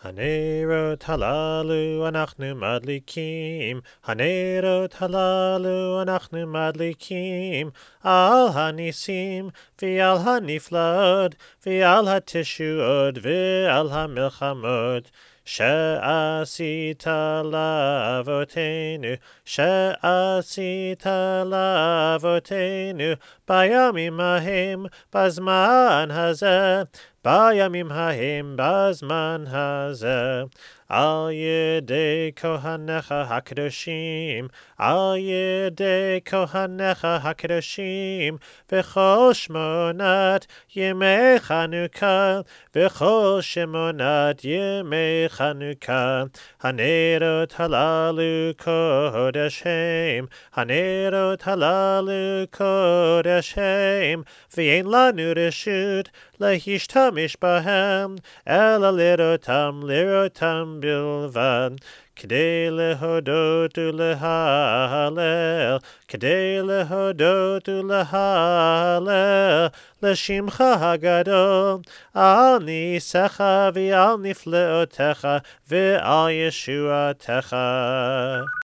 הנרות הללו אנחנו מדליקים, הנרות הללו אנחנו מדליקים, על הניסים ועל הנפלאות ועל התשועות ועל המלחמות שעשית לאבותינו, שעשית לאבותינו בימים ההם בזמן הזה, בימים ההם בזמן הזה. על ידי כהניך הקדושים, על ידי כהניך הקדושים, בכל 8 ימי חנוכה, בכל 8 ימי חנוכה. הנרות הללו קודש הם, הנרות הללו קודש הם, ואין לנו רשות להשתמש בהם, אלא לראותם בלבד, כדי להודות ולהלל, כדי להודות ולהלל, לשמך הגדול, על ניסיך ועל נפלאותיך ועל ישועתך.